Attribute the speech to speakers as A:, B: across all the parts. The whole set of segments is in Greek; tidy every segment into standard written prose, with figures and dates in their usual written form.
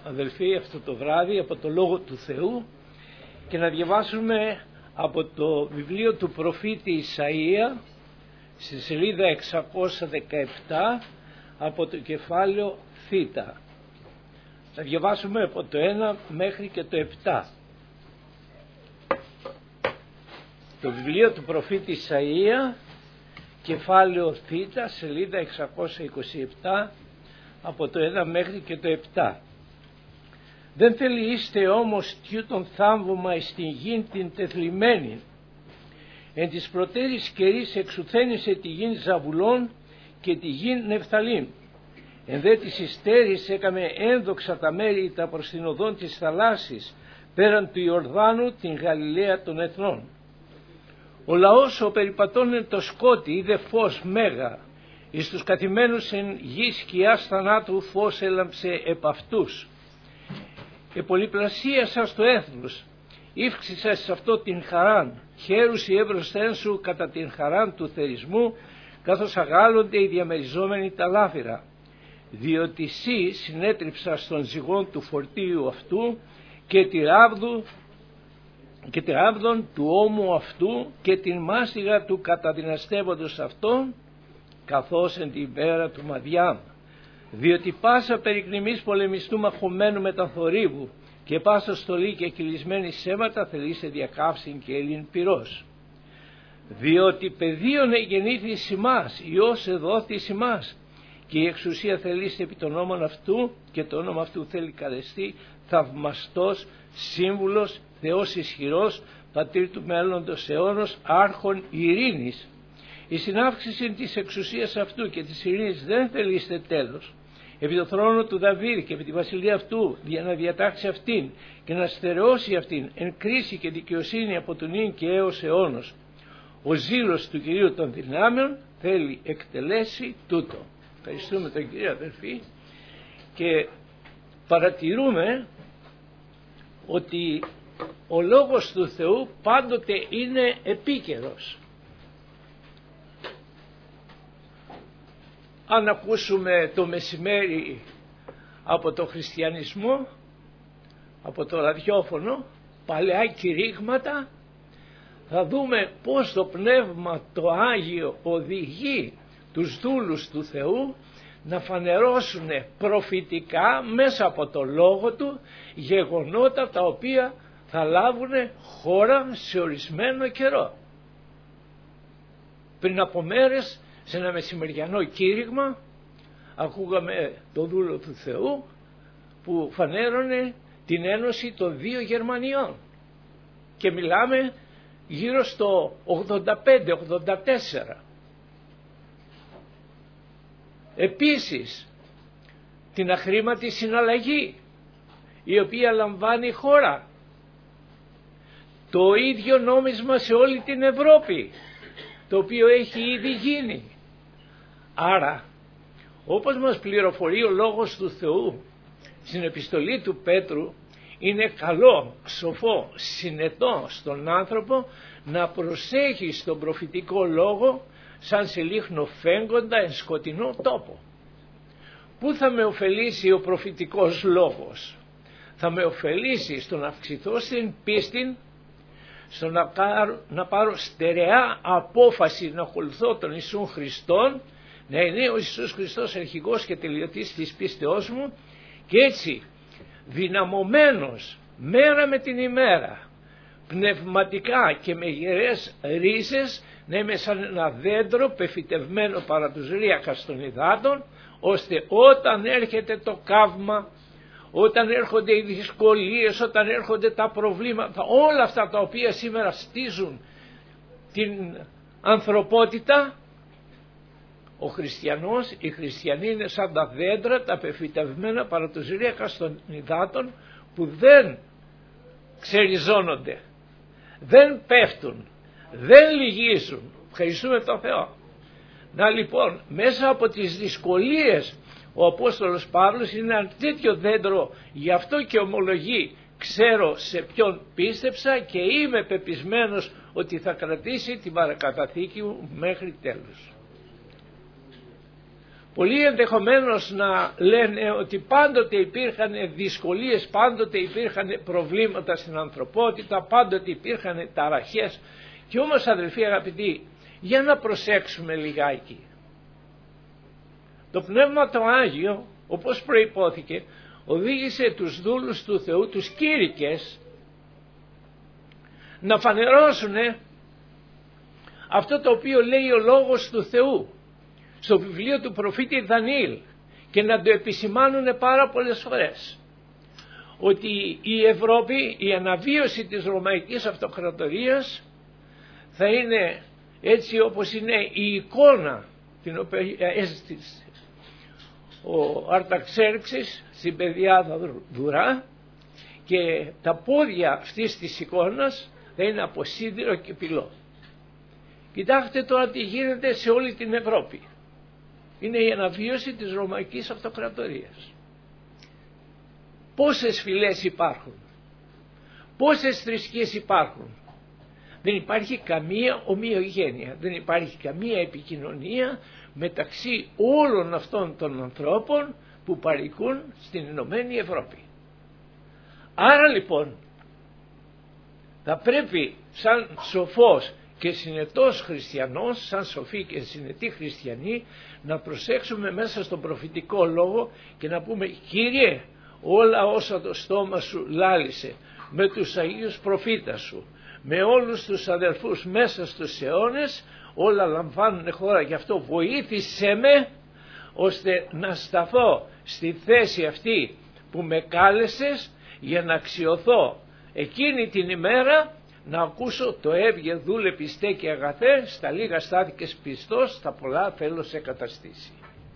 A: αδελφοί, αυτό το βράδυ από το Λόγο του Θεού και να διαβάσουμε από το βιβλίο του προφήτη Ισαΐα στη σελίδα 617 από το κεφάλαιο Θ. Θα διαβάσουμε από το 1 μέχρι και το 7. Το βιβλίο του προφήτη Ισαΐα, κεφάλαιο Θ, σελίδα 627 από το 1 μέχρι και το 7. Δεν θελείστε όμως τιούτον θάμβωμα εις την γην την τεθλιμμένη. Εν της προτέρης καιρής εξουθένησε τη γην Ζαβουλών και τη γην Νεφθαλήμ. Εν δε της υστέρης έκαμε ένδοξα τα μέρη τα προς την οδόν της θαλάσσης, πέραν του Ιορδάνου την Γαλιλαία των εθνών. Ο λαός ο περιπατών εν το σκότι είδε φως μέγα, εις τους καθημένους εν γη σκιάς θανάτου φως έλαμψε επ' αυτούς. Επολυπλασίασα στο έθνος, ύφξησα σε αυτό την χαράν, χαίρουσι εύρωσθεν σου κατά την χαράν του θερισμού, καθώς αγάλλονται οι διαμεριζόμενοι τα λάφυρα. Διότι σύ συνέτριψα στον ζυγόν του φορτίου αυτού και τη ράβδον του ώμου αυτού και την μάστιγα του καταδυναστεύοντος αυτόν, καθώς εν την πέρα του Μαδιάμ. Διότι πάσα περικνημής πολεμιστού μαχωμένου με τα θορύβου και πάσα στολή και κυλισμένη σέματα θελήσε διακάψιν και ελίν πυρός. Διότι παιδίον εγεννήθη ημάς, Υιός εδόθη ημάς, και η εξουσία θελήσει επί των όνομων αυτού και το όνομα αυτού θέλει καλεστεί θαυμαστός, σύμβουλος, Θεός ισχυρός, πατήρ του μέλλοντος αιώνος, άρχον ειρήνης. Η συνάυξηση της εξουσίας αυτού και της ειρήνης δεν θελείστε τέλος. Επί το θρόνο του Δαβίδ και επί τη βασιλεία αυτού, για να διατάξει αυτήν και να στερεώσει αυτήν εν κρίση και δικαιοσύνη από τον ίν και έως αιώνος. Ο ζήλος του Κυρίου των δυνάμεων θέλει εκτελέσει τούτο. Ευχαριστούμε τον Κύριο, αδελφοί, και παρατηρούμε ότι ο Λόγος του Θεού πάντοτε είναι επίκαιρος. Αν ακούσουμε το μεσημέρι από το χριστιανισμό, από το ραδιόφωνο, παλαιά κηρύγματα, θα δούμε πως το Πνεύμα το Άγιο οδηγεί τους δούλους του Θεού να φανερώσουν προφητικά μέσα από το Λόγο Του γεγονότα τα οποία θα λάβουν χώρα σε ορισμένο καιρό. Πριν από μέρες σε ένα μεσημεριανό κήρυγμα ακούγαμε το δούλο του Θεού που φανέρωνε την ένωση των δύο Γερμανιών και μιλάμε γύρω στο 85-84. Επίσης την αχρήματη συναλλαγή η οποία λαμβάνει η χώρα, το ίδιο νόμισμα σε όλη την Ευρώπη το οποίο έχει ήδη γίνει. Άρα όπως μας πληροφορεί ο Λόγος του Θεού στην επιστολή του Πέτρου, είναι καλό, σοφό, συνετό στον άνθρωπο να προσέχει στον προφητικό λόγο σαν σε λίχνο φέγγοντα εν σκοτεινό τόπο. Πού θα με ωφελήσει ο προφητικός λόγος? Θα με ωφελήσει στο να αυξηθώ στην πίστη, στο να πάρω στερεά απόφαση να ακολουθώ τον Ιησού Χριστόν, να είναι ο Ιησούς Χριστός αρχηγός και τελειωτής της πίστεώς μου, και έτσι δυναμωμένος μέρα με την ημέρα, πνευματικά και με γερές ρίζες, να είμαι σαν ένα δέντρο πεφυτευμένο παρά τους ρύακας των υδάτων, ώστε όταν έρχεται το καύμα, όταν έρχονται οι δυσκολίες, όταν έρχονται τα προβλήματα, όλα αυτά τα οποία σήμερα στίζουν την ανθρωπότητα, ο χριστιανός, οι χριστιανοί είναι σαν τα δέντρα τα πεφυτευμένα παρά τους ρύακας των υδάτων που δεν ξεριζώνονται, δεν πέφτουν, δεν λυγίζουν. Ευχαριστούμε τον Θεό. Να λοιπόν, μέσα από τις δυσκολίες ο Απόστολος Παύλος είναι ένα τέτοιο δέντρο, γι' αυτό και ομολογεί, ξέρω σε ποιον πίστεψα και είμαι πεπισμένος ότι θα κρατήσει την παρακαταθήκη μου μέχρι τέλους. Πολλοί ενδεχομένως να λένε ότι πάντοτε υπήρχαν δυσκολίες, πάντοτε υπήρχαν προβλήματα στην ανθρωπότητα, πάντοτε υπήρχαν ταραχές. Και όμως, αδελφοί αγαπητοί, για να προσέξουμε λιγάκι. Το Πνεύμα το Άγιο, όπως προϋπόθηκε, οδήγησε τους δούλους του Θεού, τους κήρυκες, να φανερώσουν αυτό το οποίο λέει ο Λόγος του Θεού στο βιβλίο του προφήτη Δανιήλ και να το επισημάνουν πάρα πολλές φορές, ότι η Ευρώπη, η αναβίωση της Ρωμαϊκής Αυτοκρατορίας θα είναι έτσι όπως είναι η εικόνα την οποία έστησε ο Αρταξέρξης στην Παιδιάδα Δουρά, και τα πόδια αυτής της εικόνας θα είναι από σίδηρο και πυλό. Κοιτάξτε τώρα τι γίνεται σε όλη την Ευρώπη. Είναι η αναβίωση της Ρωμαϊκής Αυτοκρατορίας. Πόσες φυλές υπάρχουν, πόσες θρησκείες υπάρχουν. Δεν υπάρχει καμία ομοιογένεια, δεν υπάρχει καμία επικοινωνία μεταξύ όλων αυτών των ανθρώπων που παροικούν στην Ηνωμένη Ευρώπη. Άρα λοιπόν θα πρέπει σαν σοφός και συνετός χριστιανός, σαν σοφοί και συνετοί χριστιανοί, να προσέξουμε μέσα στον προφητικό λόγο και να πούμε: Κύριε, όλα όσα το στόμα σου λάλησε με τους Αγίους προφήτας σου, με όλους τους αδελφούς μέσα στους αιώνες, όλα λαμβάνουν χώρα. Γι' αυτό βοήθησέ με ώστε να σταθώ στη θέση αυτή που με κάλεσες, για να αξιωθώ εκείνη την ημέρα να ακούσω το έβγε δούλε πιστέ και αγαθέ, στα λίγα στάθηκες πιστός, στα πολλά θέλω σε καταστήσει.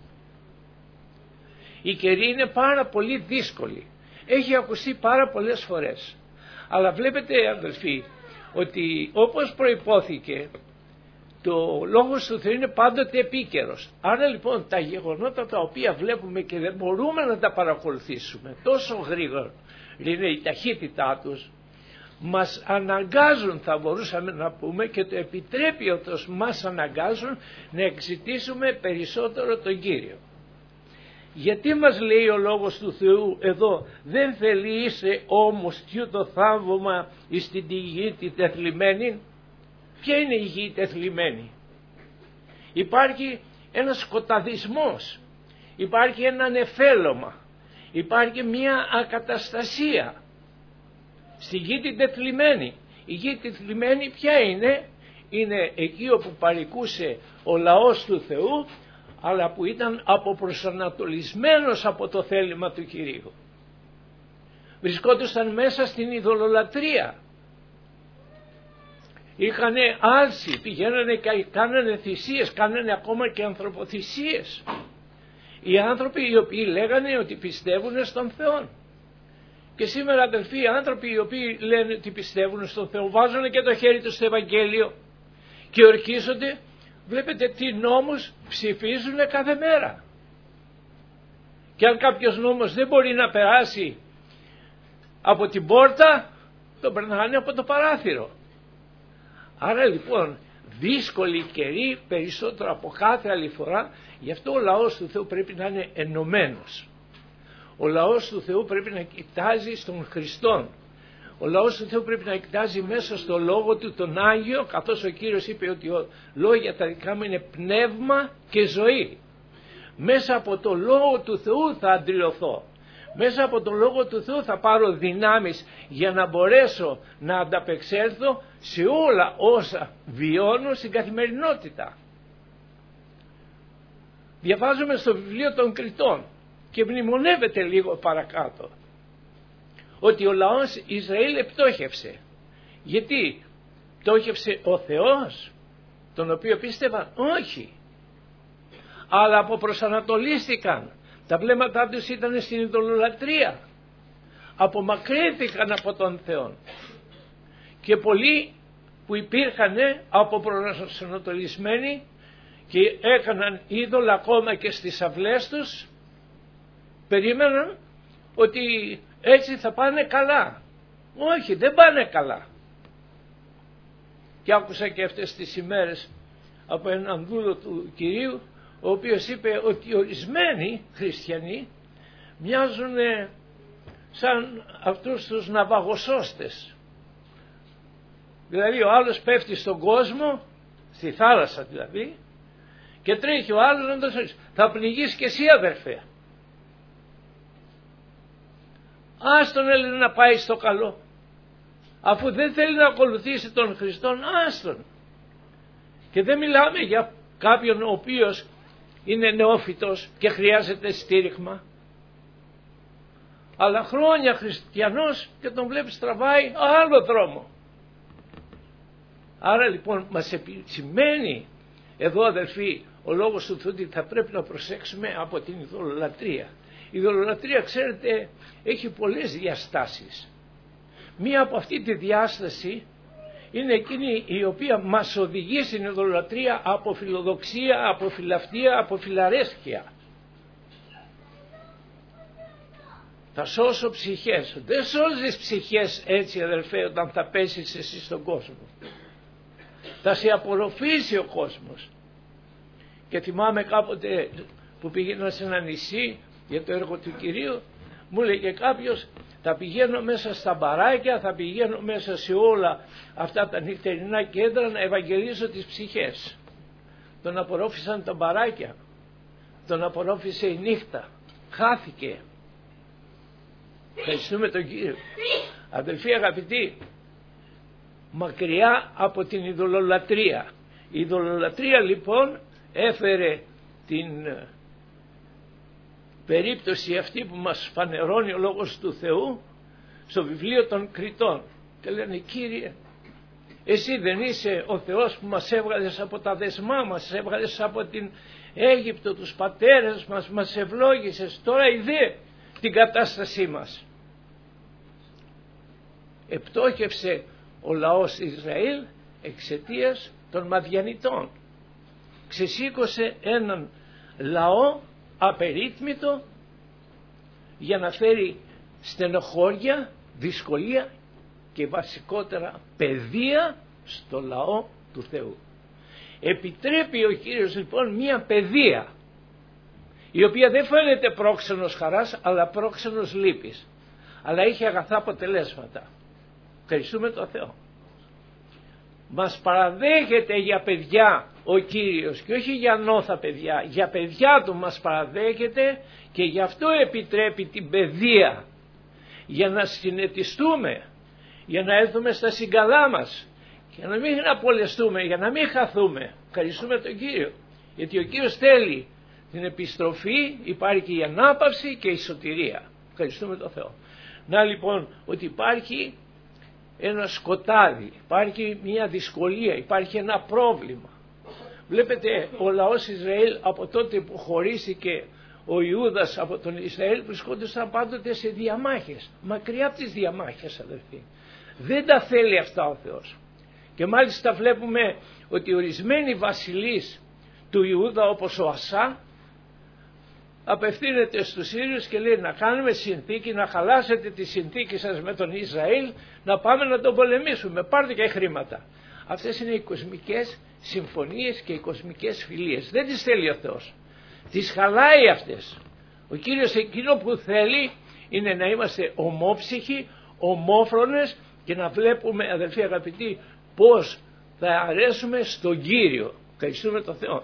A: Η καιρή είναι πάρα πολύ δύσκολη, έχει ακουστεί πάρα πολλές φορές, αλλά βλέπετε αδελφοί ότι όπως προϋπόθηκε, το Λόγος του Θεού είναι πάντοτε επίκαιρος. Άρα λοιπόν τα γεγονότα τα οποία βλέπουμε και δεν μπορούμε να τα παρακολουθήσουμε, τόσο γρήγορα είναι η ταχύτητά τους, μας αναγκάζουν, θα μπορούσαμε να πούμε, και το επιτρέπει ότι μας αναγκάζουν να εξητήσουμε περισσότερο τον Κύριο. Γιατί μας λέει ο Λόγος του Θεού εδώ: δεν θελείσαι όμως κι το θαύμα εις την τη γη τη τεθλιμμένη. Ποια είναι η γη τεθλιμμένη? Υπάρχει ένας σκοταδισμός, υπάρχει ένα νεφέλωμα, υπάρχει μια ακαταστασία στη γη την τεθλιμμένη. Η γη τεθλιμμένη ποια είναι? Είναι εκεί όπου παροικούσε ο λαός του Θεού, αλλά που ήταν αποπροσανατολισμένος από το θέλημα του Κυρίου. Βρισκόντουσαν μέσα στην ειδωλολατρία. Είχανε άλση, πηγαίνανε και κάνανε θυσίες, κάνανε ακόμα και ανθρωποθυσίες. Οι άνθρωποι οι οποίοι λέγανε ότι πιστεύουν στον Θεό. Και σήμερα αδελφοί, οι άνθρωποι οι οποίοι λένε ότι πιστεύουν στον Θεό βάζουν και το χέρι τους στο Ευαγγέλιο και ορκίζονται. Βλέπετε τι νόμους ψηφίζουν κάθε μέρα. Και αν κάποιος νόμος δεν μπορεί να περάσει από την πόρτα, τον περνάνε από το παράθυρο. Άρα λοιπόν δύσκολη καιρή περισσότερο από κάθε άλλη φορά. Γι' αυτό ο λαός του Θεού πρέπει να είναι ενωμένος. Ο λαός του Θεού πρέπει να κοιτάζει στον Χριστόν. Ο λαός του Θεού πρέπει να κοιτάζει μέσα στο Λόγο Του τον Άγιο, καθώς ο Κύριος είπε ότι λόγια τα δικά μου είναι πνεύμα και ζωή. Μέσα από το Λόγο του Θεού θα αντιλωθώ. Μέσα από το Λόγο του Θεού θα πάρω δυνάμεις για να μπορέσω να ανταπεξέλθω σε όλα όσα βιώνω στην καθημερινότητα. Διαβάζουμε στο βιβλίο των Κριτών και μνημονεύεται λίγο παρακάτω ότι ο λαός Ισραήλ επτόχευσε. Γιατί? Πτώχευσε ο Θεός τον οποίο πίστευαν? Όχι. Αλλά αποπροσανατολίστηκαν. Τα βλέμματά τους ήταν στην ειδωλολατρία. Απομακρύνθηκαν από τον Θεό. Και πολλοί που υπήρχαν αποπροσανατολισμένοι και έκαναν είδωλα ακόμα και στις αυλές τους, περίμεναν ότι έτσι θα πάνε καλά. Όχι, δεν πάνε καλά. Και άκουσα και αυτές τις ημέρες από έναν δούλο του Κυρίου, ο οποίος είπε ότι ορισμένοι χριστιανοί μοιάζουν σαν αυτούς τους ναυαγοσώστες. Δηλαδή ο άλλος πέφτει στον κόσμο, στη θάλασσα δηλαδή, και τρέχει ο άλλος να τον σώσει. Θα πνιγείς και εσύ αδερφέ. Ας τον έλεγε να πάει στο καλό. Αφού δεν θέλει να ακολουθήσει τον Χριστόν, άστον. Και δεν μιλάμε για κάποιον ο οποίος είναι νεόφυτος και χρειάζεται στήριγμα, αλλά χρόνια χριστιανός και τον βλέπεις τραβάει άλλο δρόμο. Άρα λοιπόν μας επισημαίνει εδώ αδελφοί ο λόγος του Θεού ότι θα πρέπει να προσέξουμε από την ειδωλολατρία. Η ειδωλολατρία, ξέρετε, έχει πολλές διαστάσεις. Μία από αυτή τη διάσταση είναι εκείνη η οποία μας οδηγεί στην ειδωλολατρία από φιλοδοξία, από φιλαυτία, από φιλαρέσκεια. Θα σώσω ψυχές. Δεν σώζεις ψυχές έτσι αδελφέ όταν θα πέσεις εσύ στον κόσμο. Θα σε απορροφήσει ο κόσμος. Και θυμάμαι κάποτε που πήγαινα σε ένα νησί για το έργο του Κυρίου, μου έλεγε κάποιος, θα πηγαίνω μέσα στα μπαράκια, θα πηγαίνω μέσα σε όλα αυτά τα νυχτερινά κέντρα να ευαγγελίσω τις ψυχές. Τον απορρόφησαν τα μπαράκια, τον απορρόφησε η νύχτα, χάθηκε. Ευχαριστούμε τον Κύριο. Αδελφοί αγαπητοί, μακριά από την ειδωλολατρία. Η ειδωλολατρία λοιπόν έφερε την περίπτωση αυτή που μας φανερώνει ο Λόγος του Θεού στο βιβλίο των Κριτών. Και λένε, Κύριε, εσύ δεν είσαι ο Θεός που μας έβγαλες από τα δεσμά μας, έβγαλες από την Αίγυπτο τους πατέρες μας, μας ευλόγησες, τώρα είδε την κατάστασή μας. Επτόχευσε ο λαός Ισραήλ εξαιτίας των Μαδιανιτών. Ξεσήκωσε έναν λαό απερίτμητο για να φέρει στενοχώρια, δυσκολία και βασικότερα παιδεία στο λαό του Θεού. Επιτρέπει ο Κύριος λοιπόν μία παιδεία η οποία δεν φαίνεται πρόξενος χαράς αλλά πρόξενος λύπης, αλλά είχε αγαθά αποτελέσματα. Ευχαριστούμε τον Θεό. Μας παραδέχεται για παιδιά ο Κύριος και όχι για νόθα παιδιά, για παιδιά του μας παραδέχεται και γι' αυτό επιτρέπει την παιδεία, για να συνετιστούμε, για να έρθουμε στα συγκαλά μας και να μην απολεστούμε, για να μην χαθούμε. Ευχαριστούμε τον Κύριο, γιατί ο Κύριος θέλει την επιστροφή, υπάρχει η ανάπαυση και η σωτηρία. Ευχαριστούμε τον Θεό. Να λοιπόν ότι υπάρχει ένα σκοτάδι, υπάρχει μια δυσκολία, υπάρχει ένα πρόβλημα. Βλέπετε ο λαός Ισραήλ από τότε που χωρίστηκε ο Ιούδας από τον Ισραήλ βρισκόντουσαν πάντοτε σε διαμάχες, μακριά από τις διαμάχες αδελφοί. Δεν τα θέλει αυτά ο Θεός. Και μάλιστα βλέπουμε ότι ορισμένοι βασιλείς του Ιούδα όπως ο Ασά απευθύνεται στους Σύριους και λέει να κάνουμε συνθήκη, να χαλάσετε τη συνθήκη σας με τον Ισραήλ, να πάμε να τον πολεμήσουμε, πάρτε και χρήματα. Αυτές είναι οι κοσμικές συμφωνίες και οι κοσμικές φιλίες. Δεν τις θέλει ο Θεός. Τις χαλάει αυτές. Ο Κύριος εκείνο που θέλει είναι να είμαστε ομόψυχοι, ομόφρονες και να βλέπουμε αδελφοί αγαπητοί πώς θα αρέσουμε στον Κύριο. Ευχαριστούμε τον Θεό.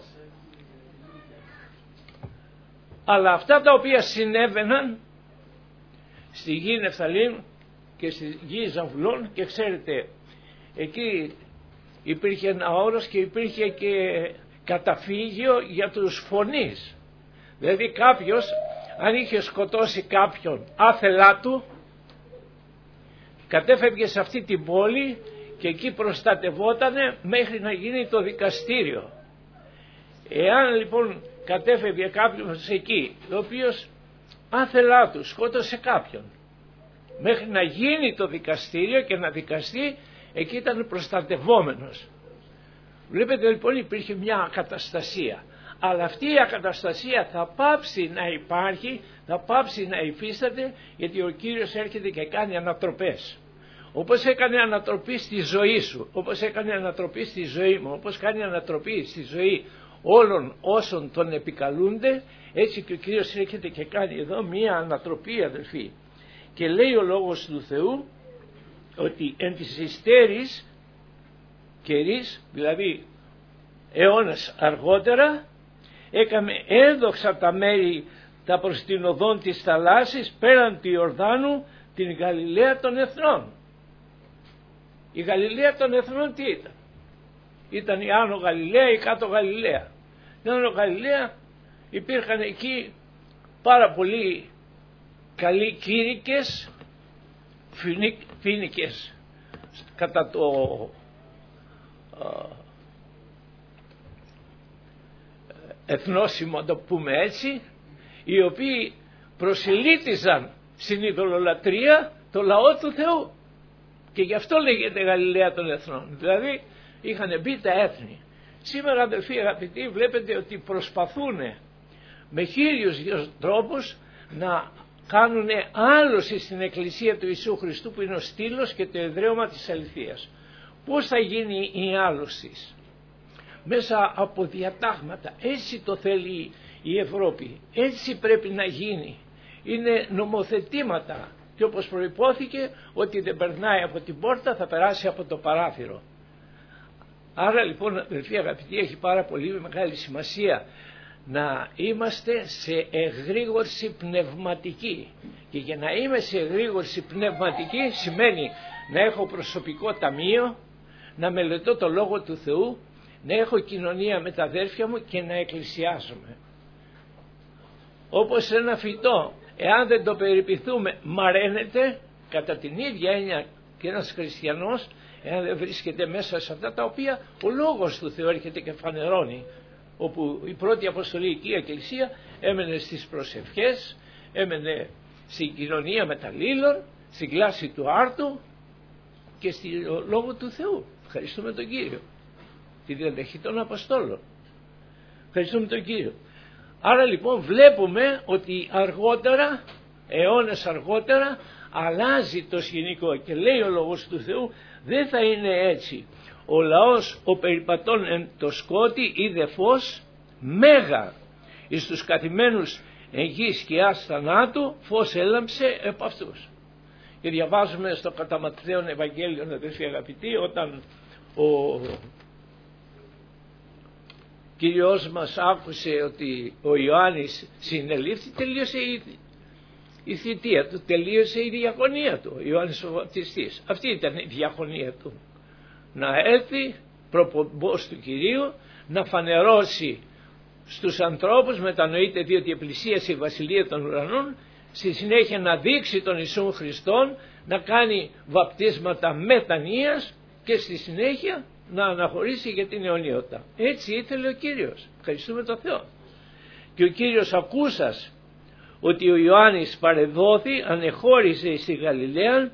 A: Αλλά αυτά τα οποία συνέβαιναν στη γη Νεφθαλήμ και στη γη Ζαβουλών, και ξέρετε εκεί υπήρχε ένα όρος και υπήρχε και καταφύγιο για τους φωνείς. Δηλαδή κάποιος αν είχε σκοτώσει κάποιον άθελά του κατέφευγε σε αυτή την πόλη και εκεί προστατευότανε μέχρι να γίνει το δικαστήριο. Εάν λοιπόν κατέφευγε κάποιος εκεί ο οποίος άθελά του σκότωσε κάποιον, μέχρι να γίνει το δικαστήριο και να δικαστεί, εκεί ήταν προστατευόμενος. Βλέπετε λοιπόν υπήρχε μια ακαταστασία, αλλά αυτή η ακαταστασία θα πάψει να υπάρχει, θα πάψει να υφίσταται, γιατί ο Κύριος έρχεται και κάνει ανατροπές. Όπως έκανε ανατροπή στη ζωή σου, όπως έκανε ανατροπή στη ζωή μου, όπως κάνει ανατροπή στη ζωή όλων όσων τον επικαλούνται. Έτσι και ο Κύριος έρχεται και κάνει εδώ μία ανατροπή, αδελφοί, και λέει ο λόγος του Θεού ότι εν της υστέρης καιρής, δηλαδή αιώνες αργότερα, έκαμε ένδοξα τα μέρη τα προς την οδόν της θαλάσσης πέραν του Ιορδάνου, την Γαλιλαία των Εθνών. Η Γαλιλαία των Εθνών τι ήταν? Ήταν η Άνω Γαλιλαία, η Κάτω Γαλιλαία. Η Άνω Γαλιλαία υπήρχαν εκεί πάρα πολλοί καλοί κήρυκες, φοίνικες κατά το εθνόσημο, το πούμε έτσι, οι οποίοι προσελήτησαν στην ειδωλολατρία το λαό του Θεού, και γι' αυτό λέγεται Γαλιλαία των Εθνών, δηλαδή είχαν μπει τα έθνη. Σήμερα, αδελφοί αγαπητοί, βλέπετε ότι προσπαθούν με χίλιους τρόπους να κάνουν άλωση στην Εκκλησία του Ιησού Χριστού, που είναι ο στήλος και το εδραίωμα της αληθείας. Πώς θα γίνει η άλωση? Μέσα από διατάγματα. Έτσι το θέλει η Ευρώπη, έτσι πρέπει να γίνει. Είναι νομοθετήματα, και όπως προϋπόθηκε ότι δεν περνάει από την πόρτα θα περάσει από το παράθυρο. Άρα λοιπόν, αδελφοί αγαπητοί, έχει πάρα πολύ μεγάλη σημασία να είμαστε σε εγρήγορση πνευματική, και για να είμαι σε εγρήγορση πνευματική σημαίνει να έχω προσωπικό ταμείο, να μελετώ το Λόγο του Θεού, να έχω κοινωνία με τα αδέρφια μου και να εκκλησιάζομαι. Όπως ένα φυτό, εάν δεν το περιποιηθούμε, μαραίνεται. Κατά την ίδια έννοια και ένας χριστιανός, εάν δεν βρίσκεται μέσα σε αυτά τα οποία ο Λόγος του Θεού έρχεται και φανερώνει, όπου η πρώτη αποστολική εκκλησία έμενε στις προσευχές, έμενε στην κοινωνία με τα λίλων, στην κλάση του άρτου και στη Λόγο του Θεού. Ευχαριστούμε τον Κύριο. Τη διαδοχή των Αποστόλων. Ευχαριστούμε τον Κύριο. Άρα λοιπόν βλέπουμε ότι αργότερα, αιώνες αργότερα, αλλάζει το σκηνικό και λέει ο Λόγος του Θεού, δεν θα είναι έτσι. Ο λαός ο περιπατών εν το σκότη είδε φως μέγα, εις τους καθημένους εν γη σκιάς θανάτου φως έλαμψε επ' αυτούς. Και διαβάζουμε στο κατά Ματθαίον Ευαγγέλιο, αδελφοί αγαπητοί, όταν ο Κύριος μας άκουσε ότι ο Ιωάννης συνελήφθη, τελείωσε η θητεία του, τελείωσε η διακονία του, ο Ιωάννης ο Βαπτιστής. Αυτή ήταν η διακονία του, να έρθει προπομπός του Κυρίου, να φανερώσει στους ανθρώπους, μετανοείται διότι επλησίασε η Βασιλεία των Ουρανών, στη συνέχεια να δείξει τον Ιησούν Χριστόν, να κάνει βαπτίσματα μετανοίας και στη συνέχεια να αναχωρήσει για την αιωνιότητα. Έτσι ήθελε ο Κύριος. Ευχαριστούμε τον Θεό. Και ο Κύριος ακούσας ότι ο Ιωάννης παρεδόθη, ανεχώρησε στη Γαλιλαία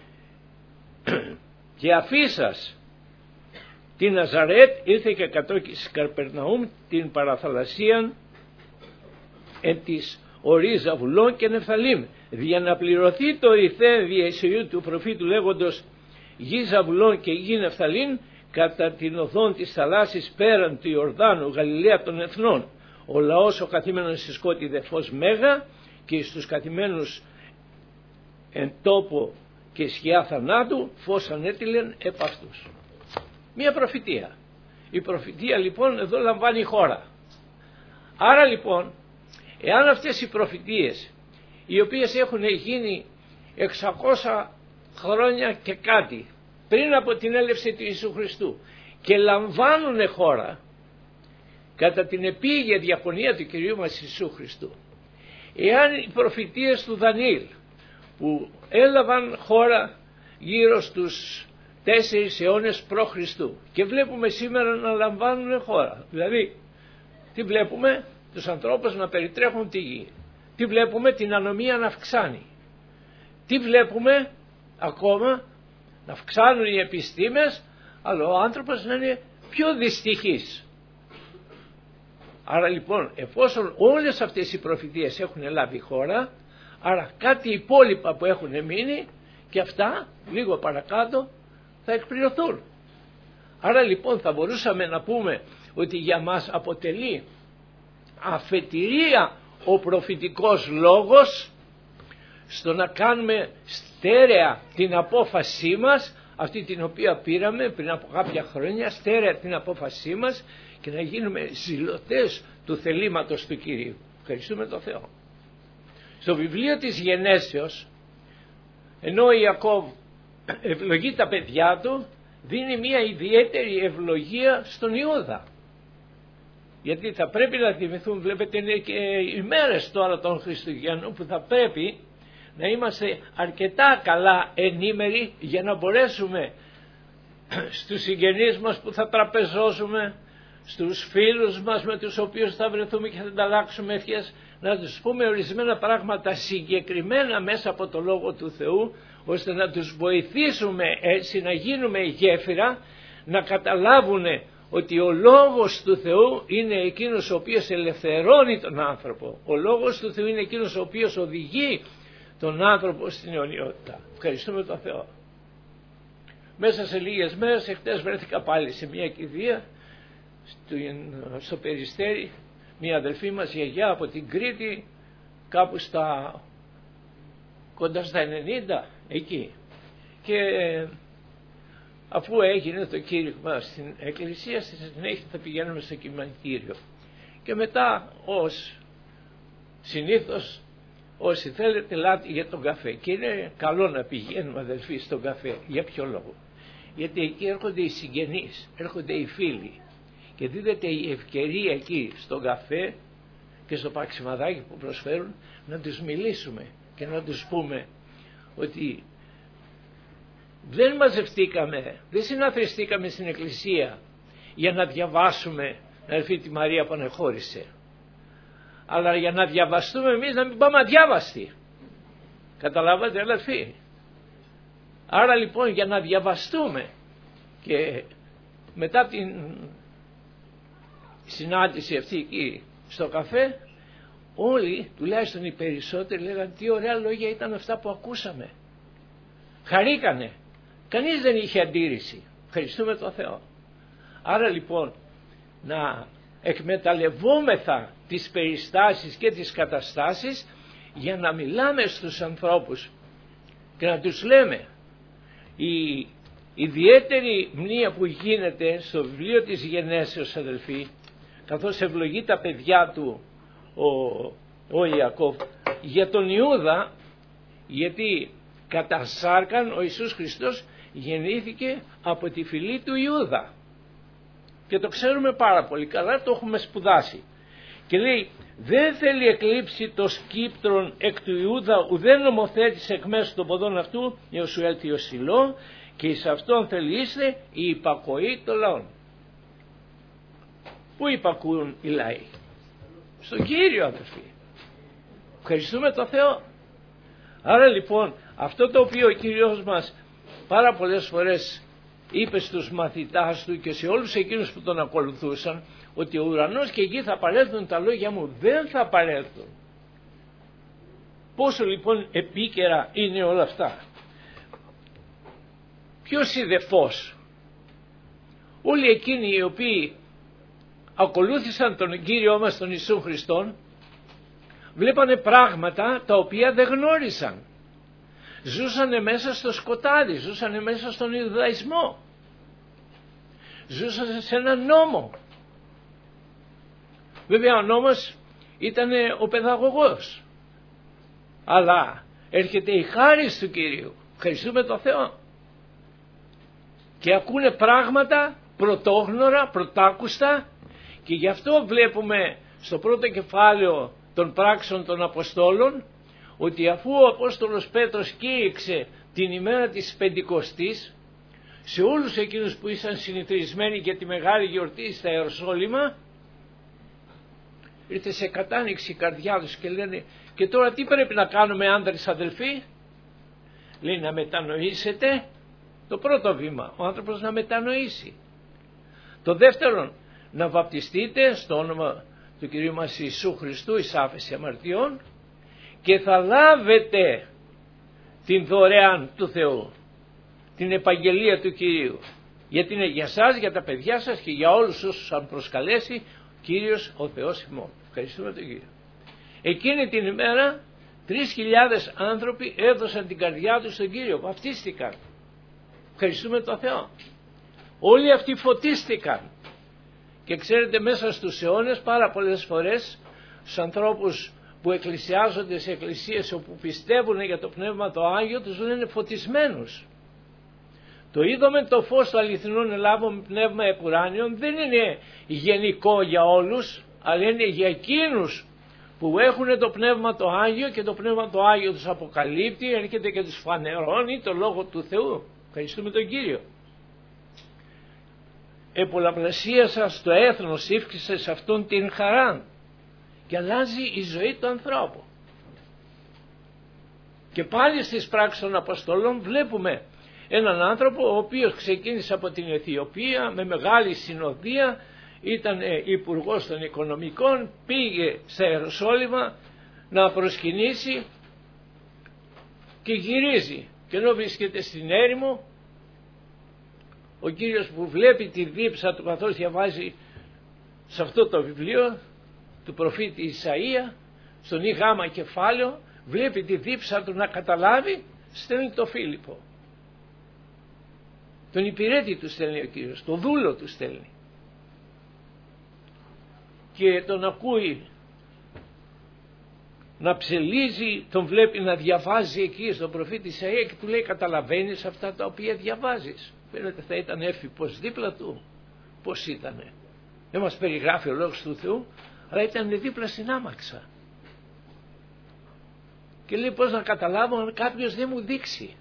A: και αφήσας την Ναζαρέτ ήρθε και κατόκισε Καρπερναούμ, την παραθαλασσίαν εν της ορής Ζαβουλών και Νεφθαλήμ, για να πληρωθεί το ηθέν δια Ισαΐου του προφήτου λέγοντος γη Ζαβουλών και γη Νεφθαλήν κατά την οδόν της θαλάσσης πέραν του Ιορδάνου, Γαλιλαία των Εθνών. Ο λαός ο καθήμενος στη σκότη δε φως μέγα, και στους καθημένους εν τόπο και σκιά θανάτου φως ανέτειλεν επ' αυτούς. Μία προφητεία. Η προφητεία λοιπόν εδώ λαμβάνει χώρα. Άρα λοιπόν, εάν αυτές οι προφητείες, οι οποίες έχουν γίνει 600 χρόνια και κάτι πριν από την έλευση του Ιησού Χριστού και λαμβάνουν χώρα κατά την επίγεια διακονία του Κυρίου μας Ιησού Χριστού, εάν οι προφητείες του Δανιήλ που έλαβαν χώρα γύρω στους 4 αιώνες π.Χ. και βλέπουμε σήμερα να λαμβάνουν χώρα, δηλαδή τι βλέπουμε? Τους ανθρώπους να περιτρέχουν τη γη, τι βλέπουμε? Την ανομία να αυξάνει, τι βλέπουμε ακόμα? Να αυξάνουν οι επιστήμες, αλλά ο άνθρωπος να είναι πιο δυστυχής. Άρα λοιπόν, εφόσον όλες αυτές οι προφητείες έχουν λάβει χώρα, άρα κάτι υπόλοιπα που έχουν μείνει και αυτά λίγο παρακάτω θα εκπληρωθούν. Άρα λοιπόν θα μπορούσαμε να πούμε ότι για μας αποτελεί αφετηρία ο προφητικός λόγος στο να κάνουμε στέρεα την απόφασή μας, αυτή την οποία πήραμε πριν από κάποια χρόνια, στέρεα την απόφασή μας και να γίνουμε ζηλωτές του θελήματος του Κυρίου. Ευχαριστούμε τον Θεό. Στο βιβλίο της Γενέσεως, ενώ ο Ιακώβ ευλογεί τα παιδιά του, δίνει μια ιδιαίτερη ευλογία στον Ιούδα. Γιατί θα πρέπει να θυμηθούν, βλέπετε είναι και οι μέρες τώρα των Χριστουγέννων που θα πρέπει να είμαστε αρκετά καλά ενήμεροι για να μπορέσουμε στους συγγενείς μας που θα τραπεζώσουμε, στους φίλους μας με τους οποίους θα βρεθούμε και θα ανταλλάξουμε ευχές, να τους πούμε ορισμένα πράγματα συγκεκριμένα μέσα από το Λόγο του Θεού, ώστε να τους βοηθήσουμε έτσι να γίνουμε γέφυρα, να καταλάβουν ότι ο Λόγος του Θεού είναι εκείνος ο οποίος ελευθερώνει τον άνθρωπο. Ο Λόγος του Θεού είναι εκείνος ο οποίος οδηγεί τον άνθρωπο στην αιωνιότητα. Ευχαριστούμε τον Θεό. Μέσα σε λίγες μέρες, εχθές βρέθηκα πάλι σε μια κηδεία στο Περιστέρι, μια αδελφή μας γιαγιά από την Κρήτη, κάπου κοντά στα 90 εκεί, και αφού έγινε το κήρυγμα στην εκκλησία, στη συνέχεια θα πηγαίνουμε στο κημανητήριο και μετά ως συνήθως όσοι θέλετε ελάτε για τον καφέ, και είναι καλό να πηγαίνουμε αδελφοί στον καφέ. Για ποιο λόγο? Γιατί εκεί έρχονται οι συγγενείς, έρχονται οι φίλοι και δίδεται η ευκαιρία εκεί στον καφέ και στο παξιμαδάκι που προσφέρουν να τους μιλήσουμε και να τους πούμε ότι δεν μαζευτήκαμε, δεν συναθριστήκαμε στην εκκλησία για να διαβάσουμε αδελφή τη Μαρία που ανεχώρησε, αλλά για να διαβαστούμε εμείς, να μην πάμε αδιάβαστοι. Καταλάβατε αδελφοί? Άρα λοιπόν για να διαβαστούμε, και μετά την συνάντηση αυτή εκεί στο καφέ, όλοι, τουλάχιστον οι περισσότεροι, λέγανε τι ωραία λόγια ήταν αυτά που ακούσαμε. Χαρήκανε. Κανείς δεν είχε αντίρρηση. Ευχαριστούμε τον Θεό. Άρα λοιπόν να εκμεταλλευόμεθα τις περιστάσεις και τις καταστάσεις για να μιλάμε στους ανθρώπους και να τους λέμε. Η ιδιαίτερη μνήα που γίνεται στο βιβλίο της Γενέσεως, αδελφοί, καθώς ευλογεί τα παιδιά του ο Ιακώβ, για τον Ιούδα, γιατί κατά σάρκαν ο Ιησούς Χριστός γεννήθηκε από τη φυλή του Ιούδα και το ξέρουμε πάρα πολύ καλά, το έχουμε σπουδάσει, και λέει δεν θέλει εκλείψει το σκύπτρον εκ του Ιούδα ουδέν νομοθέτης εκ μέσω των ποδών αυτού έως σου έλθει ο Σιλώ, και εις αυτόν θελήστε η υπακοή των λαών. Πού υπακούουν οι λαοί? Στον Κύριο, αδελφοί. Ευχαριστούμε τον Θεό. Άρα λοιπόν αυτό το οποίο ο Κύριος μας πάρα πολλές φορές είπε στους μαθητάς του και σε όλους εκείνους που τον ακολουθούσαν, ότι ο ουρανός και η γη θα παρέλθουν, τα λόγια μου δεν θα παρέλθουν. Πόσο λοιπόν επίκαιρα είναι όλα αυτά. Ποιος είδε φως? Όλοι εκείνοι οι οποίοι ακολούθησαν τον Κύριο μας τον Ιησού Χριστόν βλέπανε πράγματα τα οποία δεν γνώρισαν. Ζούσανε μέσα στο σκοτάδι, ζούσανε μέσα στον Ιουδαϊσμό, ζούσανε σε έναν νόμο. Βέβαια ο νόμος ήταν ο παιδαγωγός, αλλά έρχεται η χάρις του Κυρίου. Ευχαριστούμε τον Θεό. Και ακούνε πράγματα πρωτόγνωρα, πρωτάκουστα, και γι' αυτό βλέπουμε στο πρώτο κεφάλαιο των πράξεων των Αποστόλων ότι αφού ο Απόστολος Πέτρος κήρυξε την ημέρα της Πεντηκοστής σε όλους εκείνους που ήσαν συνηθισμένοι για τη μεγάλη γιορτή στα Ιεροσόλυμα, ήρθε σε κατάνοιξη η καρδιά τους και λένε και τώρα τι πρέπει να κάνουμε άντρες αδελφοί? Λέει να μετανοήσετε. Το πρώτο βήμα, ο άνθρωπος να μετανοήσει. Το δεύτερον, να βαπτιστείτε στο όνομα του Κυρίου μας Ιησού Χριστού εις άφεση αμαρτιών και θα λάβετε την δωρεάν του Θεού, την επαγγελία του Κυρίου. Γιατί είναι για σας, για τα παιδιά σας και για όλους όσους αν προσκαλέσει Κύριος ο Θεός ημών. Ευχαριστούμε τον Κύριο. Εκείνη την ημέρα 3.000 άνθρωποι έδωσαν την καρδιά τους στον Κύριο, βαφτίστηκαν. Ευχαριστούμε τον Θεό. Όλοι αυτοί φωτίστηκαν. Και ξέρετε, μέσα στους αιώνες πάρα πολλές φορές στους ανθρώπους που εκκλησιάζονται σε εκκλησίες όπου πιστεύουν για το Πνεύμα το Άγιο τους λένε φωτισμένους. Το είδαμε το φως του αληθινών ελάβων πνεύμα επουράνιων δεν είναι γενικό για όλους, αλλά είναι για εκείνους που έχουν το Πνεύμα το Άγιο και το Πνεύμα το Άγιο τους αποκαλύπτει, έρχεται και τους φανερώνει το Λόγο του Θεού. Ευχαριστούμε τον Κύριο. Επολαπλασίασα στο έθνος, ύφκησε σε αυτόν την χαρά και αλλάζει η ζωή του ανθρώπου. Και πάλι στις πράξεις των Αποστολών βλέπουμε έναν άνθρωπο ο οποίος ξεκίνησε από την Αιθιοπία με μεγάλη συνοδεία, ήταν υπουργός των οικονομικών, πήγε σε Ιεροσόλυμα να προσκυνήσει και γυρίζει. Και ενώ βρίσκεται στην έρημο, ο Κύριος που βλέπει τη δίψα του καθώς διαβάζει σε αυτό το βιβλίο του προφήτη Ισαΐα, στον Ι-Γ κεφάλαιο, βλέπει τη δίψα του να καταλάβει, στέλνει το Φίλιππο. Τον υπηρέτη του στέλνει ο Κύριος, το δούλο του στέλνει. Και τον ακούει να ψελίζει, τον βλέπει να διαβάζει εκεί στον προφήτη Ισαΐα και του λέει, καταλαβαίνεις αυτά τα οποία διαβάζεις? Φαίνεται θα ήταν έφυπος δίπλα του. Πώς ήτανε? Δεν μας περιγράφει ο Λόγος του Θεού, αλλά ήταν δίπλα στην άμαξα. Και λέει, πώς να καταλάβω αν κάποιος δεν μου δείξει?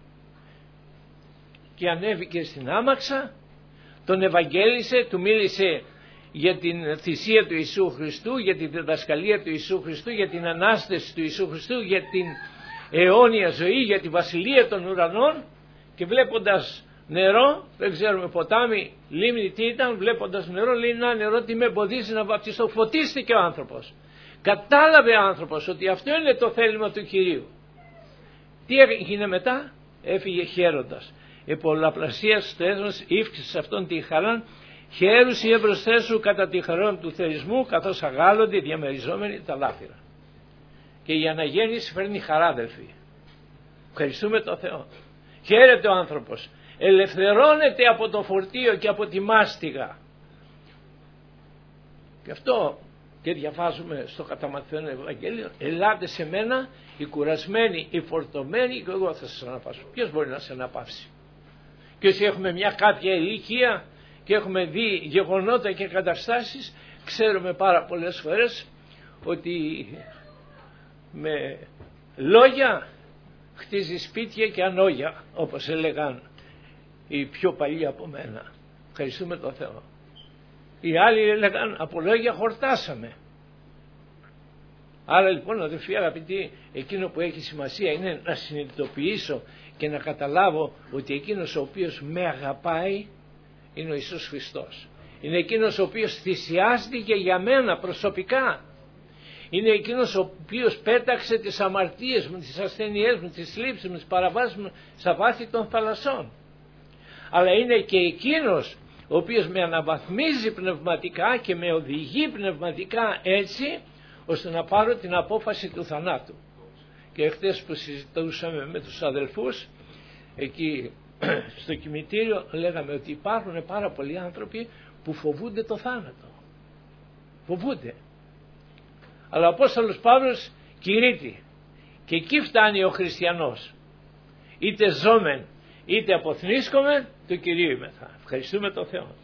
A: Και ανέβηκε στην άμαξα, τον ευαγγέλισε, του μίλησε για την θυσία του Ιησού Χριστού, για τη διδασκαλία του Ιησού Χριστού, για την Ανάσταση του Ιησού Χριστού, για την αιώνια ζωή, για τη βασιλεία των ουρανών. Και βλέποντας νερό, δεν ξέρουμε ποτάμι, λίμνη τι ήταν, βλέποντας νερό λέει, να νερό τι με εμποδίζει να βαπτιστώ? Φωτίστηκε ο άνθρωπος. Κατάλαβε ο άνθρωπος ότι αυτό είναι το θέλημα του Κυρίου. Τι έγινε μετά? Έφυγε χαίροντας. Επολαπλασίασε το έθνος, ύφκησε σε αυτόν τη χαρά, χαίρουσι εμπροσθέ σου κατά τη χαρά του θερισμού, καθώς αγάλλονται διαμεριζόμενοι τα λάφυρα. Και η αναγέννηση φέρνει χαρά, αδελφοί. Ευχαριστούμε τον Θεό. Χαίρεται ο άνθρωπος. Ελευθερώνεται από το φορτίο και από τη μάστιγα. Και αυτό και διαβάζουμε στο καταμαθημένο Ευαγγέλιο, ελάτε σε μένα οι κουρασμένοι, οι φορτωμένοι και εγώ θα σας αναπαύσω. Ποιος μπορεί να σε αναπαύσει? Και όσοι έχουμε μια κάποια ηλικία και έχουμε δει γεγονότα και καταστάσεις, ξέρουμε πάρα πολλές φορές ότι με λόγια χτίζει σπίτια και ανόγια, όπως έλεγαν οι πιο παλιοί από μένα. Ευχαριστούμε τον Θεό. Οι άλλοι έλεγαν από λόγια χορτάσαμε. Άρα λοιπόν, αδελφοί αγαπητοί, εκείνο που έχει σημασία είναι να συνειδητοποιήσω και να καταλάβω ότι εκείνος ο οποίος με αγαπάει είναι ο Ιησούς Χριστός. Είναι εκείνος ο οποίος θυσιάστηκε για μένα προσωπικά. Είναι εκείνος ο οποίος πέταξε τις αμαρτίες μου, τις ασθένειές μου, τις θλίψεις μου, τις παραβάσεις μου στα βάθη των θαλασσών. Αλλά είναι και εκείνος ο οποίος με αναβαθμίζει πνευματικά και με οδηγεί πνευματικά έτσι ώστε να πάρω την απόφαση του θανάτου. Και χτες που συζητούσαμε με τους αδελφούς εκεί στο κημητήριο, λέγαμε ότι υπάρχουν πάρα πολλοί άνθρωποι που φοβούνται το θάνατο. Φοβούνται. Αλλά ο Απόστολος Παύλος κηρύττει και εκεί φτάνει ο χριστιανός. Είτε ζώμεν είτε αποθνίσκομεν, του Κυρίου είμεθα. Ευχαριστούμε τον Θεό.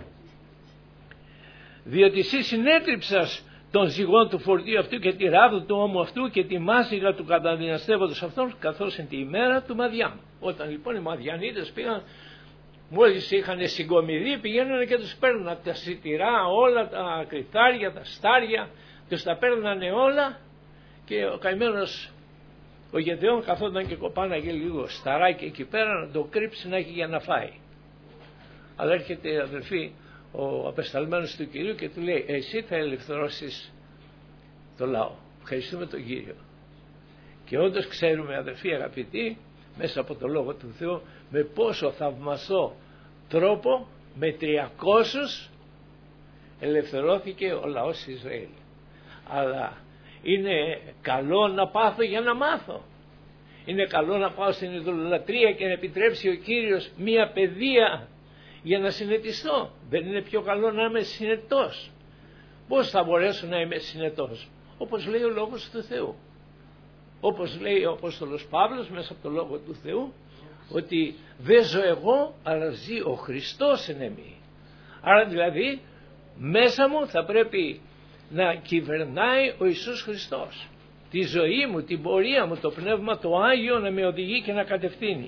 A: Διότι εσύ συνέτριψας των ζυγών του φορτίου αυτού και τη ράβδου του ώμου αυτού και τη μάσιγα του καταδυναστεύοντος αυτών, καθώς είναι τη ημέρα του Μαδιάμ. Όταν λοιπόν οι Μαδιανίτες πήγαν, μόλις είχαν συγκομιδεί, πηγαίνανε και τους παίρνουν τα σιτηρά, όλα τα κρυθάρια, τα στάρια, τους τα παίρνανε όλα και ο καημένος ο Γεδεών καθόταν και κοπάναγε λίγο σταράκι εκεί πέρα να το κρύψει να έχει για να φάει. Αλλά έρχεται αδελφοί ο απεσταλμένος του Κυρίου και του λέει, εσύ θα ελευθερώσεις το λαό. Ευχαριστούμε τον Κύριο. Και όντως ξέρουμε αδελφοί αγαπητοί, μέσα από το Λόγο του Θεού, με πόσο θαυμαστό τρόπο με 300 ελευθερώθηκε ο λαός Ισραήλ. Αλλά είναι καλό να πάθω για να μάθω. Είναι καλό να πάω στην ειδωλολατρία και να επιτρέψει ο Κύριος μία παιδεία για να συνετιστώ. Δεν είναι πιο καλό να είμαι συνετός? Πώς θα μπορέσω να είμαι συνετός? Όπως λέει ο Λόγος του Θεού. Όπως λέει ο Απόστολος Παύλος μέσα από το Λόγο του Θεού, ότι δεν ζω εγώ αλλά ζει ο Χριστός εν εμεί. Άρα δηλαδή μέσα μου θα πρέπει να κυβερνάει ο Ιησούς Χριστός. Τη ζωή μου, την πορεία μου, το Πνεύμα το Άγιο να με οδηγεί και να κατευθύνει.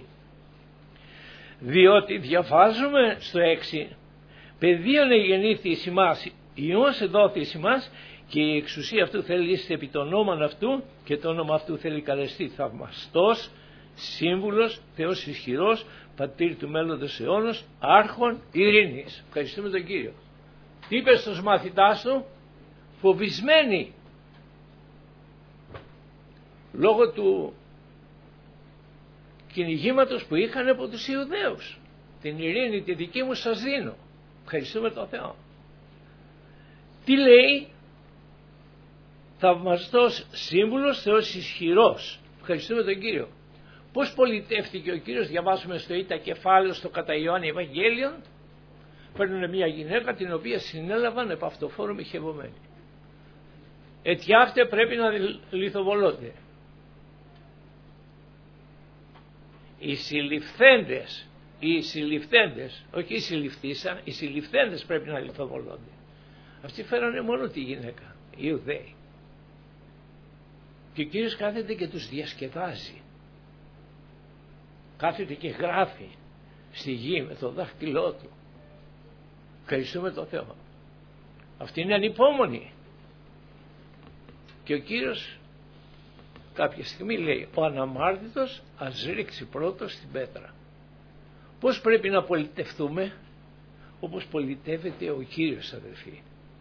A: Διότι διαβάζουμε στο 6, παιδείον εγεννήθη εις ημάς, Υιός εδόθη εις ημάς, και η εξουσία αυτού θέλει είστε επί το όνομα αυτού, και το όνομα αυτού θέλει καλεστεί θαυμαστός, σύμβουλος, Θεός ισχυρός, πατήρ του μέλλοντος αιώνος, άρχον ειρήνης. Ευχαριστούμε τον Κύριο. Τι είπε στους μαθητάς του? Φοβισμένοι λόγω του κυνηγήματος που είχαν από τους Ιουδαίους. Την ειρήνη τη δική μου σας δίνω. Ευχαριστούμε τον Θεό. Τι λέει? Θαυμαστός σύμβουλος, Θεός ισχυρός. Ευχαριστούμε τον Κύριο. Πώς πολιτεύτηκε ο Κύριος? Διαβάζουμε στο Ήτα κεφάλαιο στο κατά Ιωάννη Ευαγγέλιον. Παίρνουν μια γυναίκα την οποία συνέλαβαν επ' αυτοφόρο μοιχευωμένη. Αιτιάφτε πρέπει να λιθοβολώνται. Οι συλληφθέντες, όχι οι συλληφθήσα, οι συλληφθέντες πρέπει να λιθοβολώνται. Αυτοί φέρανε μόνο τη γυναίκα, οι Ιουδαίοι. Και ο Κύριος κάθεται και τους διασκεδάζει. Κάθεται και γράφει στη γη με το δάχτυλό του. Ευχαριστούμε τον Θεό. Αυτοί είναι ανυπόμονοι. Και ο Κύριος κάποια στιγμή λέει, ο αναμάρτητος ας ρίξει πρώτος την πέτρα. Πώς πρέπει να πολιτευτούμε? Όπως πολιτεύεται ο Κύριος, αδελφοί.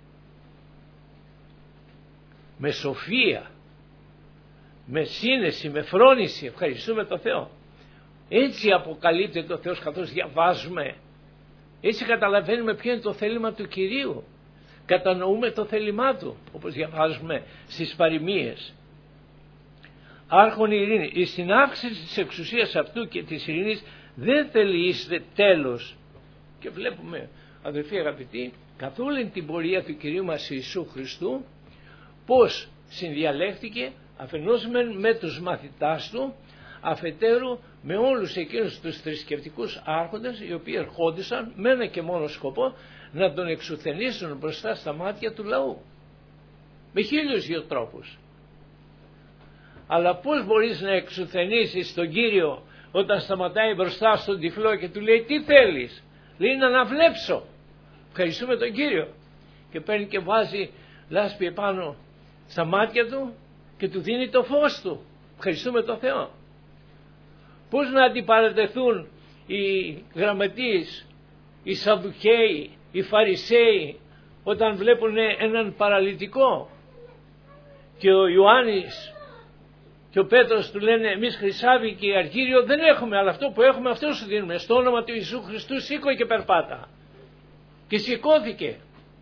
A: Με σοφία, με σύνεση, με φρόνηση. Ευχαριστούμε τον Θεό. Έτσι αποκαλύπτεται ο Θεός καθώς διαβάζουμε. Έτσι καταλαβαίνουμε ποιο είναι το θέλημα του Κυρίου. Κατανοούμε το θέλημά του, όπως διαβάζουμε στις παροιμίες. Άρχον ειρήνη. Η συνάυξη της εξουσίας αυτού και της ειρήνης δεν θέλει είστε τέλος. Και βλέπουμε, αδελφοί αγαπητοί, καθ' όλη την πορεία του Κυρίου μας Ιησού Χριστού, πώς συνδιαλέχθηκε αφενός με τους μαθητάς του, αφετέρου με όλους εκείνους τους θρησκευτικούς άρχοντες, οι οποίοι ερχόντουσαν με ένα και μόνο σκοπό να τον εξουθενήσουν μπροστά στα μάτια του λαού. Με 1002 τρόπους. Αλλά πώς μπορείς να εξουθενήσεις τον Κύριο όταν σταματάει μπροστά στον τυφλό και του λέει τι θέλεις? Λέει να αναβλέψω. Ευχαριστούμε τον Κύριο. Και παίρνει και βάζει λάσπη επάνω στα μάτια του και του δίνει το φως του. Ευχαριστούμε τον Θεό. Πώς να αντιπαρατεθούν οι γραμματείς, οι Σαδδουκαίοι, οι Φαρισαίοι όταν βλέπουν έναν παραλυτικό και ο Ιωάννης και ο Πέτρος του λένε εμείς χρυσάβι και αργύριο δεν έχουμε, αλλά αυτό που έχουμε αυτό σου δίνουμε. Στο όνομα του Ιησού Χριστού σήκω και περπάτα. Και σηκώθηκε.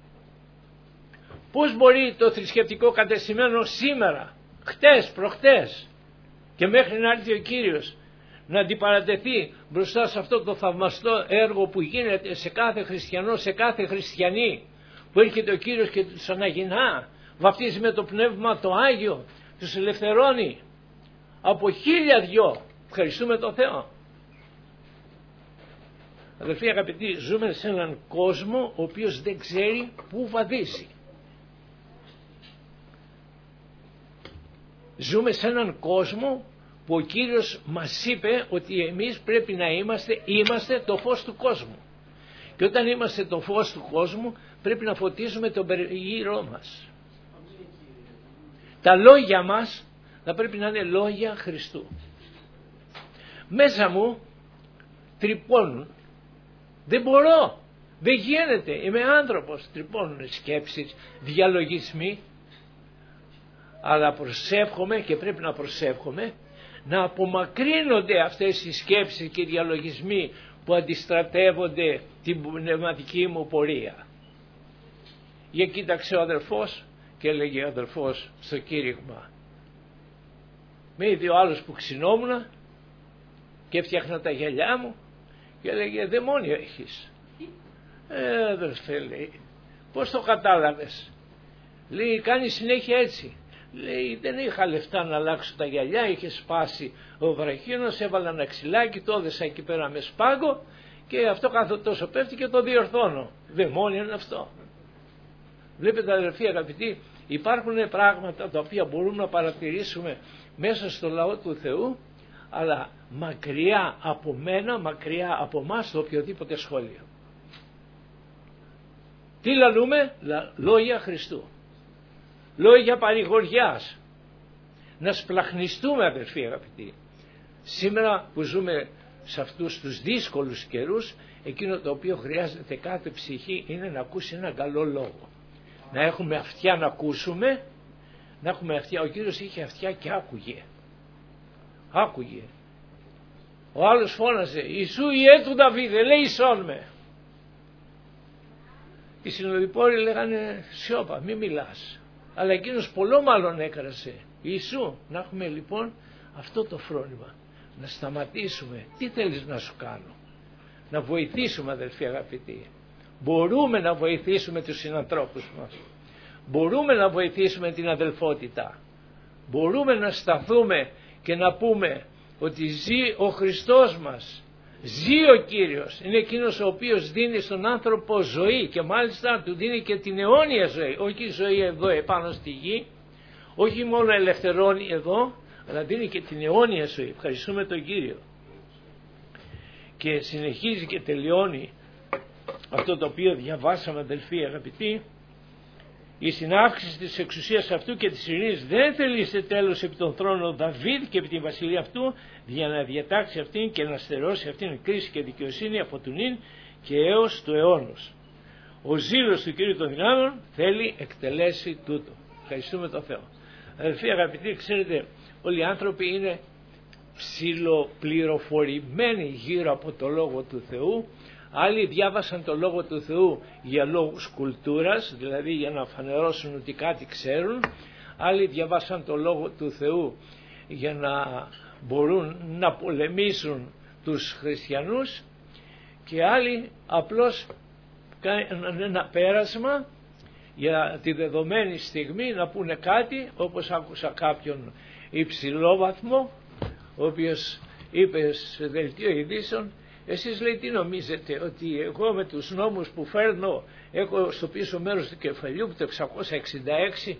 A: Πώς μπορεί το θρησκευτικό κατεστημένο σήμερα, χτες, προχτές και μέχρι να έρθει ο Κύριος να αντιπαρατεθεί μπροστά σε αυτό το θαυμαστό έργο που γίνεται σε κάθε χριστιανό, σε κάθε χριστιανή, που έρχεται ο Κύριος και τους αναγεννά, βαπτίζει με το Πνεύμα το Άγιο, τους ελευθερώνει από 1002. Ευχαριστούμε τον Θεό. Αδελφοί αγαπητοί, ζούμε σε έναν κόσμο ο οποίος δεν ξέρει πού βαδίζει. Ζούμε σε έναν κόσμο που ο Κύριος μας είπε ότι εμείς πρέπει να είμαστε το φως του κόσμου. Και όταν είμαστε το φως του κόσμου πρέπει να φωτίζουμε τον περιγύρω μας. Τα λόγια μας θα πρέπει να είναι λόγια Χριστού. Μέσα μου τρυπώνουν. Δεν μπορώ. Δεν γίνεται. Είμαι άνθρωπος. Τρυπώνουν σκέψεις, διαλογισμοί. Αλλά προσεύχομαι και πρέπει να προσεύχομαι να απομακρύνονται αυτές οι σκέψεις και οι διαλογισμοί που αντιστρατεύονται την πνευματική μου πορεία. Για κοίταξε ο αδελφός και έλεγε ο αδελφός στο κήρυγμα. Με είδε ο άλλος που ξυνόμουνα και έφτιαχνα τα γυαλιά μου και έλεγε δαιμόνιο έχεις. Αδελφέ, λέει, πώς το κατάλαβες? Λέει, κάνει συνέχεια έτσι. Λέει, δεν είχα λεφτά να αλλάξω τα γυαλιά, είχε σπάσει ο βραχίνος, έβαλα ένα ξυλάκι, το έδεσα εκεί πέρα με σπάγκο και αυτό κάθε τόσο πέφτει και το διορθώνω. Δαιμόνιο είναι αυτό. Βλέπετε αδελφοί αγαπητοί, υπάρχουν πράγματα τα οποία μπορούμε να παρατηρήσουμε μέσα στο λαό του Θεού, αλλά μακριά από μένα, μακριά από εμάς το οποιοδήποτε σχόλιο. Τι λαλούμε? Λόγια Χριστού. Λόγια παρηγοριάς. Να σπλαχνιστούμε αδελφοί αγαπητοί. Σήμερα που ζούμε σε αυτούς τους δύσκολους καιρούς, εκείνο το οποίο χρειάζεται κάθε ψυχή είναι να ακούσει έναν καλό λόγο. Να έχουμε αυτιά να ακούσουμε, να έχουμε αυτιά. Ο Κύριος είχε αυτιά και άκουγε. Άκουγε. Ο άλλος φώναζε, Ιησού Ιε του Δαβίδ, ελέησόν με. Οι συνοδοιπόροι λέγανε, σιώπα, μη μιλάς. Αλλά εκείνος πολλό μάλλον έκρασε. Ιησού, να έχουμε λοιπόν αυτό το φρόνημα. Να σταματήσουμε. Τι θέλεις να σου κάνω? Να βοηθήσουμε αδελφοί αγαπητοί. Μπορούμε να βοηθήσουμε τους συνανθρώπους μας. Μπορούμε να βοηθήσουμε την αδελφότητα. Μπορούμε να σταθούμε και να πούμε ότι ζει ο Χριστός μας. Ζει ο Κύριος. Είναι εκείνος ο οποίος δίνει στον άνθρωπο ζωή και μάλιστα του δίνει και την αιώνια ζωή. Όχι ζωή εδώ επάνω στη γη, όχι μόνο ελευθερώνει εδώ, αλλά δίνει και την αιώνια ζωή. Ευχαριστούμε τον Κύριο. Και συνεχίζει και τελειώνει αυτό το οποίο διαβάσαμε αδελφοί αγαπητοί. Η συνάυξηση της εξουσίας αυτού και της ειρήνης δεν θελήσε τέλος επί τον θρόνο Δαβίδ και επί την βασιλεία αυτού, για να διατάξει αυτήν και να στερώσει αυτήν κρίση και δικαιοσύνη από του νυν και έως του αιώνος. Ο ζήλος του Κύριου των δυνάμεων θέλει εκτελέσει τούτο. Ευχαριστούμε τον Θεό. Αδελφοί αγαπητοί, ξέρετε, όλοι οι άνθρωποι είναι ψιλοπληροφορημένοι γύρω από το Λόγο του Θεού. Άλλοι διάβασαν το Λόγο του Θεού για λόγους κουλτούρας, δηλαδή για να φανερώσουν ότι κάτι ξέρουν. Άλλοι διαβάσαν το Λόγο του Θεού για να μπορούν να πολεμήσουν τους χριστιανούς και άλλοι απλώς κάνουν ένα πέρασμα για τη δεδομένη στιγμή να πούνε κάτι, όπως άκουσα κάποιον υψηλόβαθμο ο οποίος είπε σε δελτίο ειδήσεων, εσείς λέει τι νομίζετε, ότι εγώ με τους νόμους που φέρνω έχω στο πίσω μέρος του κεφαλιού που το 666?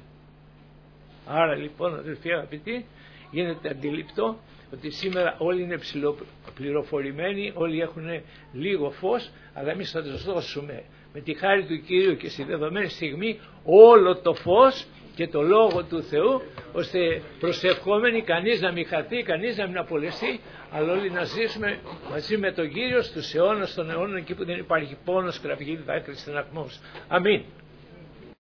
A: Άρα λοιπόν αδελφοί αγαπητοί, γίνεται αντιληπτό ότι σήμερα όλοι είναι ψηλοπληροφορημένοι, όλοι έχουν λίγο φως, αλλά εμείς θα τους δώσουμε με τη χάρη του Κυρίου και στη δεδομένη στιγμή όλο το φως και το Λόγο του Θεού, ώστε προσευχόμενοι κανείς να μην χαθεί, κανείς να μην απολεστεί, αλλά όλοι να ζήσουμε μαζί με τον Κύριο στους αιώνας των αιώνων, εκεί που δεν υπάρχει πόνος, κραυγή, δάκρυ, στεναγμός. Αμήν.